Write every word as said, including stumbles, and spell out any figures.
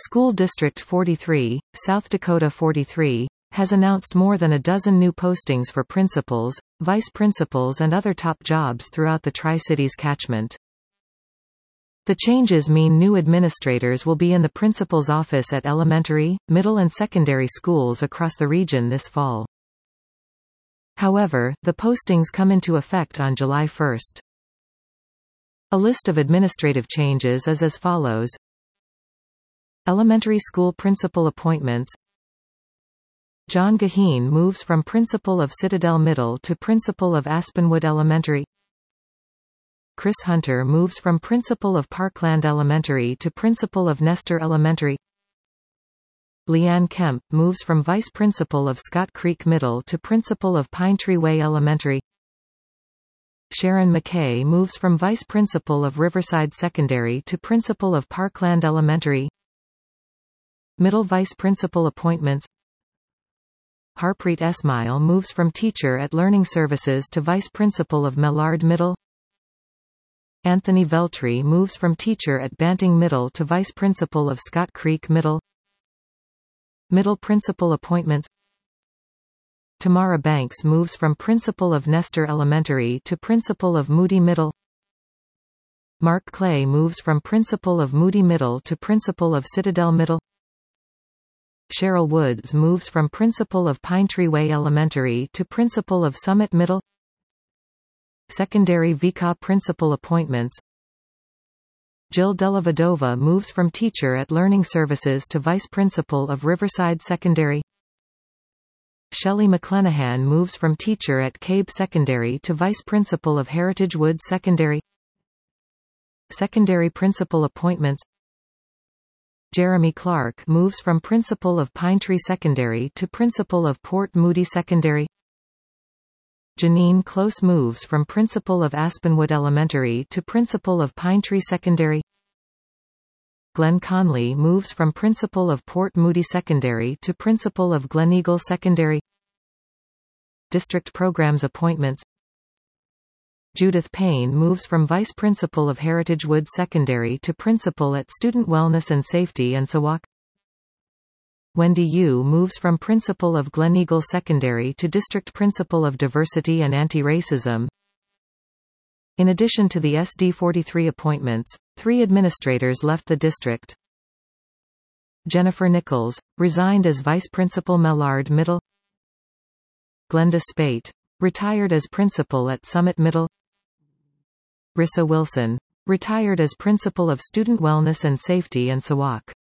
School District forty-three, South Dakota forty-three, has announced more than a dozen new postings for principals, vice principals and other top jobs throughout the Tri-Cities catchment. The changes mean new administrators will be in the principal's office at elementary, middle and secondary schools across the region this fall. However, the postings come into effect on July first. A list of administrative changes is as follows. Elementary school principal appointments. John Gaheen moves from principal of Citadel Middle to principal of Aspenwood Elementary. Chris Hunter moves from principal of Parkland Elementary to principal of Nestor Elementary. Leanne Kemp moves from vice principal of Scott Creek Middle to principal of Pine Tree Way Elementary. Sharon McKay moves from vice principal of Riverside Secondary to principal of Parkland Elementary. Middle vice principal appointments. Harpreet Esmail moves from teacher at Learning Services to vice principal of Mellard Middle. Anthony Veltri moves from teacher at Banting Middle to vice principal of Scott Creek Middle. Middle principal appointments. Tamara Banks moves from principal of Nestor Elementary to principal of Moody Middle. Mark Clay moves from principal of Moody Middle to principal of Citadel Middle. Cheryl Woods moves from principal of Pine Tree Way Elementary to principal of Summit Middle. Secondary V C A principal appointments. Jill Delavadova moves from teacher at Learning Services to vice principal of Riverside Secondary. Shelley McClenahan moves from teacher at Cabe Secondary to vice principal of Heritage Woods Secondary. Secondary principal appointments. Jeremy Clark moves from principal of Pine Tree Secondary to principal of Port Moody Secondary. Janine Close moves from principal of Aspenwood Elementary to principal of Pine Tree Secondary. Glenn Conley moves from principal of Port Moody Secondary to principal of Glen Eagle Secondary. District programs appointments. Judith Payne moves from vice principal of Heritage Woods Secondary to principal at Student Wellness and Safety in Sauk. Wendy Yu moves from principal of Glen Eagle Secondary to district principal of Diversity and Anti-Racism. In addition to the S D forty-three appointments, three administrators left the district. Jennifer Nichols resigned as vice principal Mellard Middle. Glenda Spate retired as principal at Summit Middle. Rissa Wilson retired as principal of Student Wellness and Safety in Sauk.